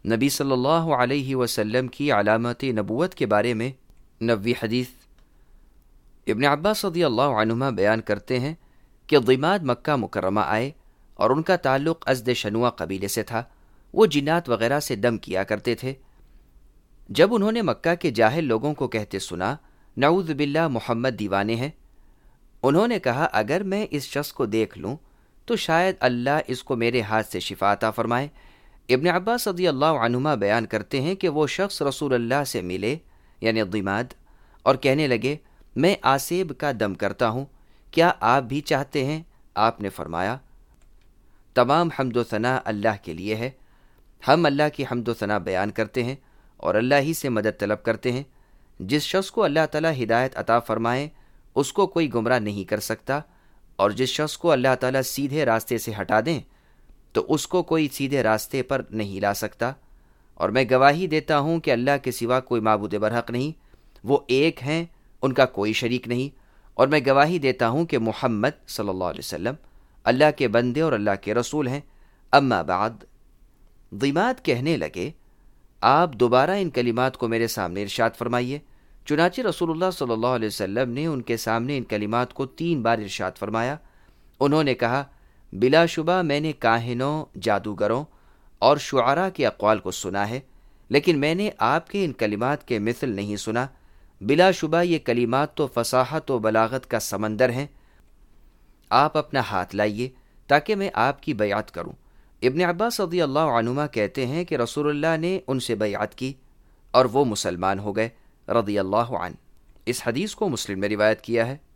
نبی صلی اللہ علیہ وسلم کی علامات نبوت کے بارے میں 90 حدیث۔ ابن عباس رضی اللہ عنہما بیان کرتے ہیں کہ ضماد مکہ مکرمہ آئے اور ان کا تعلق ازد شنوع قبیلے سے تھا۔ وہ جنات وغیرہ سے دم کیا کرتے تھے۔ جب انہوں نے مکہ کے جاہل لوگوں کو کہتے سنا نعوذ باللہ محمد دیوانے ہیں، انہوں نے کہا اگر میں اس شخص کو دیکھ لوں تو شاید اللہ اس کو میرے ہاتھ سے شفا عطا فرمائے۔ ابن عباس رضی اللہ عنہما بیان کرتے ہیں کہ وہ شخص رسول اللہ سے ملے یعنی ضماد اور کہنے لگے میں آسیب کا دم کرتا ہوں، کیا آپ بھی چاہتے ہیں؟ آپ نے فرمایا تمام حمد و ثنا اللہ کے لیے ہے، ہم اللہ کی حمد و ثنا بیان کرتے ہیں اور اللہ ہی سے مدد طلب کرتے ہیں۔ جس شخص کو اللہ تعالیٰ ہدایت عطا فرمائے اس کو کوئی گمراہ نہیں کر سکتا، اور جس شخص کو اللہ تعالیٰ سیدھے راستے سے ہٹا دیں تو اس کو کوئی سیدھے راستے پر نہیں لا سکتا۔ اور میں گواہی دیتا ہوں کہ اللہ کے سوا کوئی معبود برحق نہیں، وہ ایک ہیں، ان کا کوئی شریک نہیں، اور میں گواہی دیتا ہوں کہ محمد صلی اللہ علیہ وسلم اللہ کے بندے اور اللہ کے رسول ہیں۔ اما بعد، ضماد کہنے لگے آپ دوبارہ ان کلمات کو میرے سامنے ارشاد فرمائیے۔ چنانچہ رسول اللہ صلی اللہ علیہ وسلم نے ان کے سامنے ان کلمات کو 3 بار ارشاد فرمایا۔ انہوں نے کہا بلا شبہ میں نے کاہنوں، جادوگروں اور شعراء کے اقوال کو سنا ہے، لیکن میں نے آپ کے ان کلمات کے مثل نہیں سنا۔ بلا شبہ یہ کلمات تو فصاحت و بلاغت کا سمندر ہیں۔ آپ اپنا ہاتھ لائیے تاکہ میں آپ کی بیعت کروں۔ ابن عباس رضی اللہ عنہما کہتے ہیں کہ رسول اللہ نے ان سے بیعت کی اور وہ مسلمان ہو گئے رضی اللہ عنہ۔ اس حدیث کو مسلم نے روایت کیا ہے۔